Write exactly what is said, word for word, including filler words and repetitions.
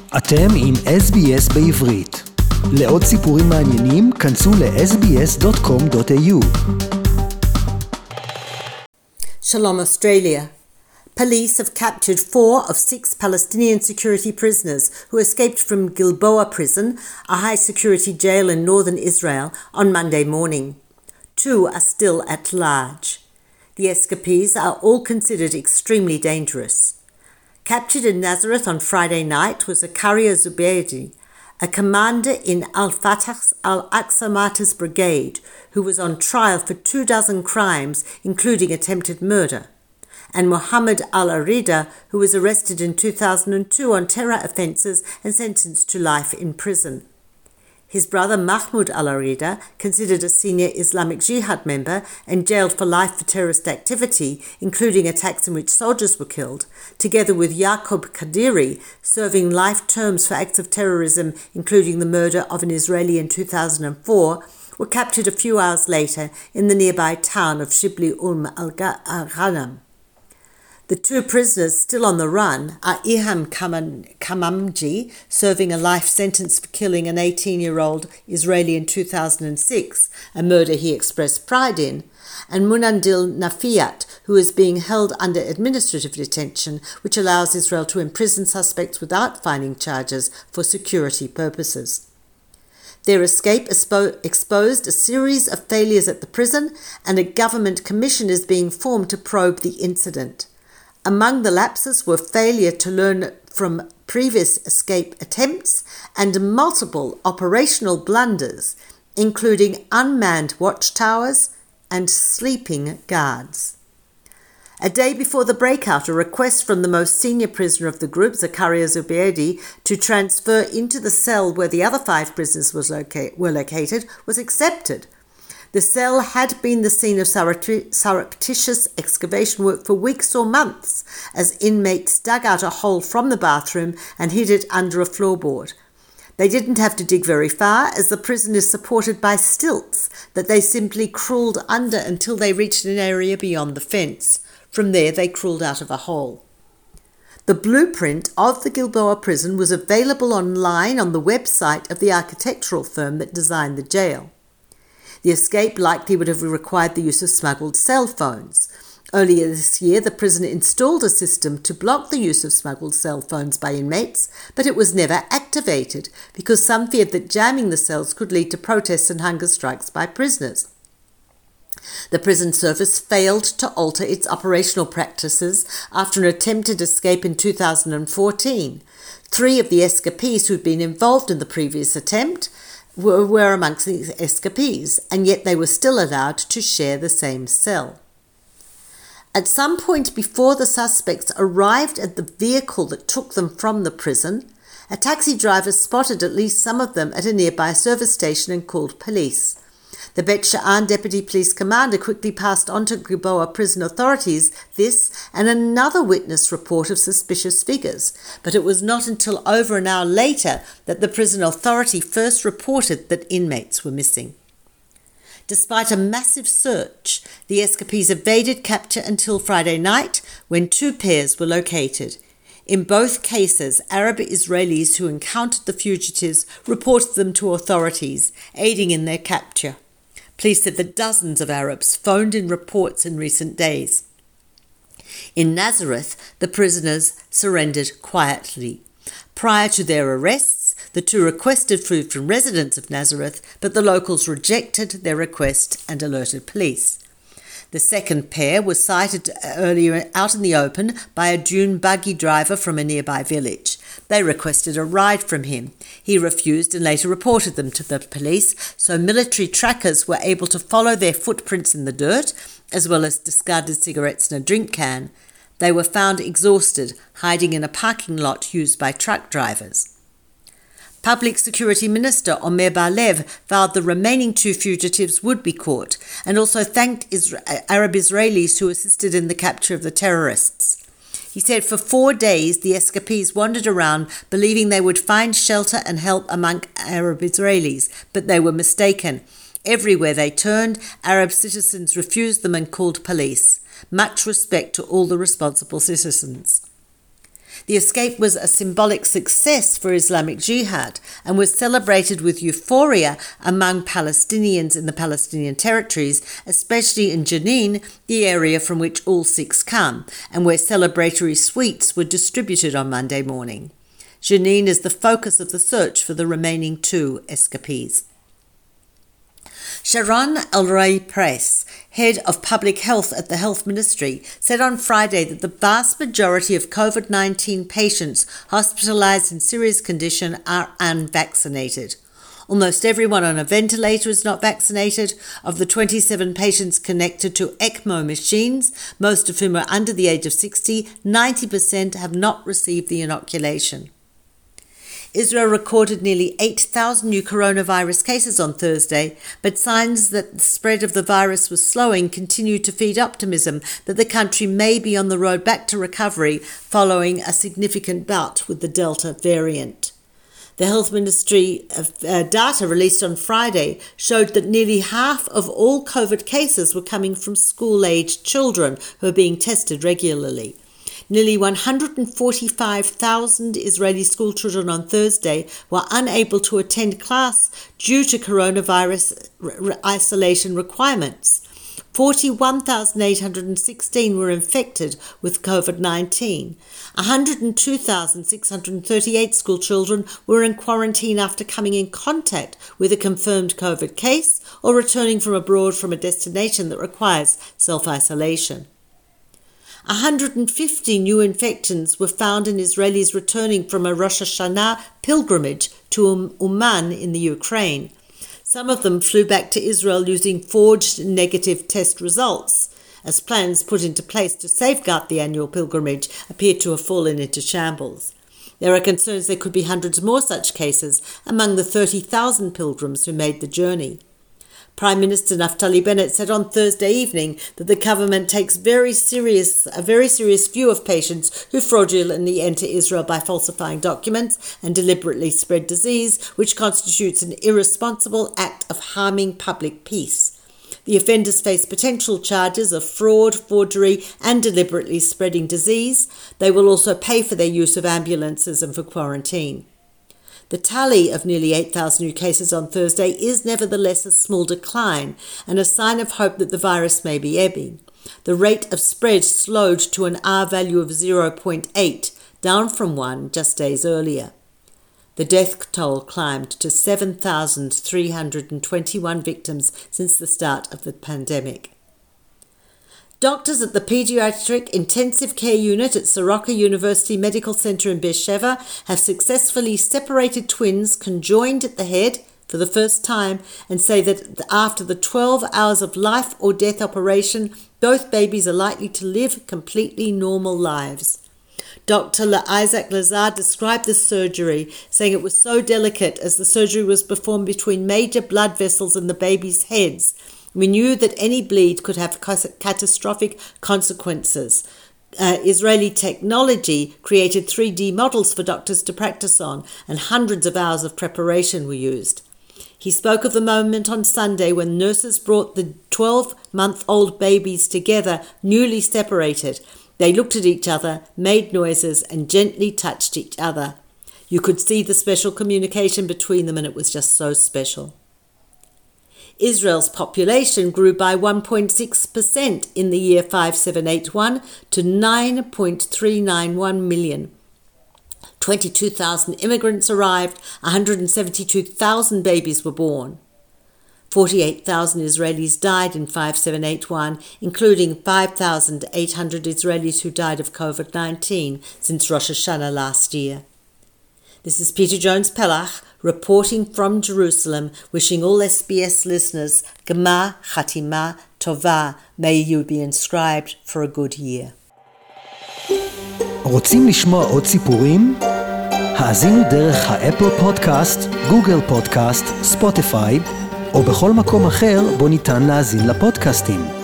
אתם עם אס בי אס בעברית. לעוד סיפורים מעניינים, כנסו ל-אס בי אס דוט קום דוט איי יו. Shalom Australia. Police have captured four of six Palestinian security prisoners who escaped from Gilboa prison, a high-security jail in northern Israel, on Monday morning. Two are still at large. The escapees are all considered extremely dangerous. Captured in Nazareth on Friday night was Zakaria Zubeidi, a commander in Al-Fatah's Al-Aqsa Martyrs Brigade, who was on trial for two dozen crimes, including attempted murder, and Mohammed Al-Arida, who was arrested in two thousand two on terror offences and sentenced to life in prison. His brother Mahmoud Al-Arida, considered a senior Islamic Jihad member and jailed for life for terrorist activity, including attacks in which soldiers were killed, together with Yaqub Kadiri, serving life terms for acts of terrorism, including the murder of an Israeli in two thousand four, were captured a few hours later in the nearby town of Shibli Umm al-Ghanam. The two prisoners still on the run are Iham Kamamji, serving a life sentence for killing an eighteen-year-old Israeli in two thousand six, a murder he expressed pride in, and Munandil Nafiat, who is being held under administrative detention, which allows Israel to imprison suspects without filing charges for security purposes. Their escape expo- exposed a series of failures at the prison, and a government commission is being formed to probe the incident. Among the lapses were failure to learn from previous escape attempts and multiple operational blunders, including unmanned watchtowers and sleeping guards. A day before the breakout, a request from the most senior prisoner of the group, Zakaria Zubeidi, to transfer into the cell where the other five prisoners was loca- were located was accepted. The cell had been the scene of surreptitious excavation work for weeks or months, as inmates dug out a hole from the bathroom and hid it under a floorboard. They didn't have to dig very far, as the prison is supported by stilts that they simply crawled under until they reached an area beyond the fence. From there, they crawled out of a hole. The blueprint of the Gilboa prison was available online on the website of the architectural firm that designed the jail. The escape likely would have required the use of smuggled cell phones. Earlier this year, the prison installed a system to block the use of smuggled cell phones by inmates, but it was never activated because some feared that jamming the cells could lead to protests and hunger strikes by prisoners. The prison service failed to alter its operational practices after an attempted escape in two thousand fourteen. Three of the escapees who'd been involved in the previous attempt were, were amongst the escapees, and yet they were still allowed to share the same cell. At some point before the suspects arrived at the vehicle that took them from the prison, a taxi driver spotted at least some of them at a nearby service station and called police. The Bet Sha'an deputy police commander quickly passed on to Gilboa prison authorities this and another witness report of suspicious figures, but it was not until over an hour later that the prison authority first reported that inmates were missing. Despite a massive search, the escapees evaded capture until Friday night, when two pairs were located. In both cases, Arab Israelis who encountered the fugitives reported them to authorities, aiding in their capture. Police said that dozens of Arabs phoned in reports in recent days. In Nazareth, the prisoners surrendered quietly. Prior to their arrests, the two requested food from residents of Nazareth, but the locals rejected their request and alerted police. The second pair was sighted earlier out in the open by a dune buggy driver from a nearby village. They requested a ride from him. He refused and later reported them to the police, so military trackers were able to follow their footprints in the dirt, as well as discarded cigarettes and a drink can. They were found exhausted, hiding in a parking lot used by truck drivers. Public Security Minister Omer Bar-Lev vowed the remaining two fugitives would be caught, and also thanked Isra- Arab Israelis who assisted in the capture of the terrorists. He said for four days the escapees wandered around believing they would find shelter and help among Arab Israelis, but they were mistaken. Everywhere they turned, Arab citizens refused them and called police. Much respect to all the responsible citizens. The escape was a symbolic success for Islamic Jihad and was celebrated with euphoria among Palestinians in the Palestinian territories, especially in Jenin, the area from which all six come, and where celebratory sweets were distributed on Monday morning. Jenin is the focus of the search for the remaining two escapees. Sharon El-Rei-Press, head of public health at the Health Ministry, said on Friday that the vast majority of COVID nineteen patients hospitalized in serious condition are unvaccinated. Almost everyone on a ventilator is not vaccinated. Of the twenty-seven patients connected to ECMO machines, most of whom are under the age of sixty, ninety percent have not received the inoculation. Israel recorded nearly eight thousand new coronavirus cases on Thursday, but signs that the spread of the virus was slowing continue to feed optimism that the country may be on the road back to recovery following a significant bout with the Delta variant. The Health Ministry uh, data released on Friday showed that nearly half of all COVID cases were coming from school-aged children who are being tested regularly. Nearly one hundred forty-five thousand Israeli schoolchildren on Thursday were unable to attend class due to coronavirus re- isolation requirements. forty-one thousand eight hundred sixteen were infected with COVID nineteen. one hundred two thousand six hundred thirty-eight schoolchildren were in quarantine after coming in contact with a confirmed COVID case or returning from abroad from a destination that requires self-isolation. one hundred fifty new infections were found in Israelis returning from a Rosh Hashanah pilgrimage to Uman in the Ukraine. Some of them flew back to Israel using forged negative test results, as plans put into place to safeguard the annual pilgrimage appeared to have fallen into shambles. There are concerns there could be hundreds more such cases among the thirty thousand pilgrims who made the journey. Prime Minister Naftali Bennett said on Thursday evening that the government takes very serious, a very serious view of patients who fraudulently enter Israel by falsifying documents and deliberately spread disease, which constitutes an irresponsible act of harming public peace. The offenders face potential charges of fraud, forgery, and deliberately spreading disease. They will also pay for their use of ambulances and for quarantine. The tally of nearly eight thousand new cases on Thursday is nevertheless a small decline and a sign of hope that the virus may be ebbing. The rate of spread slowed to an R-value of zero point eight, down from one just days earlier. The death toll climbed to seven thousand three hundred twenty-one victims since the start of the pandemic. Doctors at the Pediatric Intensive Care Unit at Soroka University Medical Center in Beersheva have successfully separated twins conjoined at the head for the first time and say that after the twelve hours of life or death operation, both babies are likely to live completely normal lives. Doctor Isaac Lazar described the surgery, saying it was so delicate as the surgery was performed between major blood vessels in the babies' heads. We knew that any bleed could have catastrophic consequences. Uh, Israeli technology created three D models for doctors to practice on, and hundreds of hours of preparation were used. He spoke of the moment on Sunday when nurses brought the twelve-month-old babies together, newly separated. They looked at each other, made noises, and gently touched each other. You could see the special communication between them, and it was just so special. Israel's population grew by one point six percent in the year five seven eight one to nine point three nine one million. twenty-two thousand immigrants arrived, one hundred seventy-two thousand babies were born. forty-eight thousand Israelis died in five seven eight one, including five thousand eight hundred Israelis who died of COVID nineteen since Rosh Hashanah last year. This is Peter Jones-Pellach reporting from Jerusalem, wishing all S B S listeners Gema Chatima Tova, may you be inscribed for a good year. רוצים לשמוע עוד סיפורים? האזינו דרך האפל פודקאסט, גוגל פודקאסט, ספוטיפיי, או בכל מקום אחר בו ניתן להאזין לפודקאסטים.